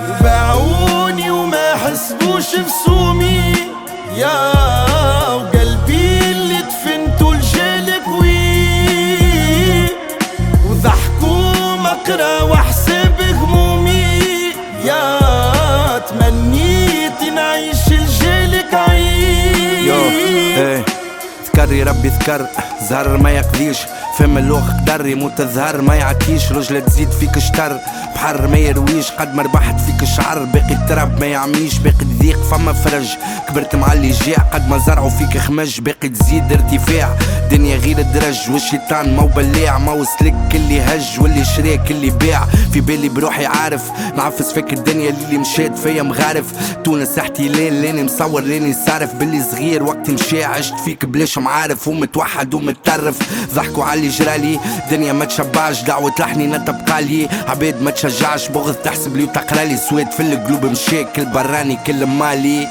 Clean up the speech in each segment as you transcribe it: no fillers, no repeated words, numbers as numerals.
باعوني وما حسبوش بسومي يا وقلبي اللي دفنته لجالك وي وضحكوا مقرا واحسب همومي يا تمنيت نعيش لجالك عيش. ذكري ربي ذكر زهر ما يقضيش فم اللوخ قدر يموت الزهر ما يعطيش رجلة تزيد فيك شتر بحر ما يرويش قد ما ربحت فيك شعر باقي التراب ما يعميش باقي تضيق فما فرج كبرت مع اللي جيع قد ما زرعوا فيك خمج باقي تزيد ارتفاع دنيا غير الدرج والشيطان مو بليع ما وصلك اللي هج واللي شريك اللي بيع في بالي بروحي عارف نعفس فيك الدنيا اللي مشيت فيا مغارف تونس احتلال لاني مصور لاني صارف باللي صغير وقت مشي عشت فيك بلاش معارف ومتوحد ومتطرف ضحكوا علي جرالي دنيا ما تشبعش دعوة لحني نتبقالي عبيد ما تشجعش بغض تحسب لي وتقرالي سويت في القلوب مشي كل براني كل مالي.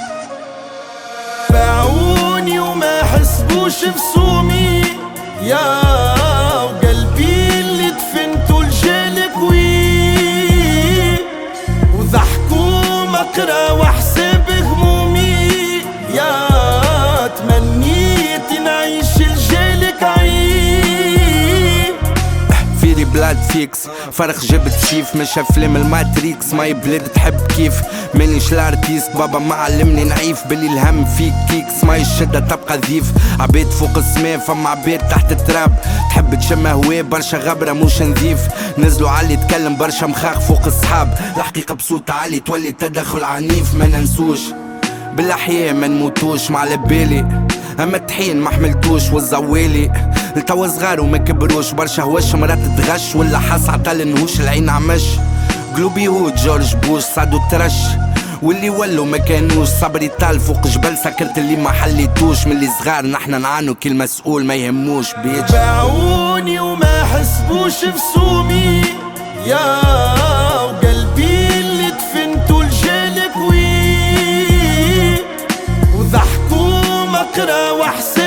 باعوني وما حسبوش بسومي يا وقلبي اللي دفنته لجالك وي وضحكوا مقرا واحسب همومي يا تمنيت نعيش لجالك عيش. فيري بلاد فيكس فرخ جبت شيف مش افلام الماتريكس ماي بلاد تحب كيف مانيش الارتيست بابا ما علمني نعيف باللي الهم فيك كيكس ماي الشدة تبقى ذيف عبيد فوق السما فما عبيد تحت التراب تحب تشم هوا برشا غبرة موش نظيف نزلوا علي تكلم برشا مخاخ فوق الصحاب الحقيقة بصوت عالي تولي تدخل عنيف ما ننسوش بالاحياء ما نموتوش مع لبالي اما الطحين ما حملتوش والزوالي لتوا صغار وما كبروش برشا هواش مرات تغش ولا حس عطل النهوش العين عمش قلوبي يهود جورج بوش صعدوا الترش واللي ولوا ما كانوش صبري طال فوق جبل سكرت اللي ما حليتوش من اللي صغار نحنا نعانو كل مسؤول ما يهموش بيج. باعوني وما حسبوش بسومي يا وقلبي اللي دفنته لجالك وي وضحكوا مقرا واحسب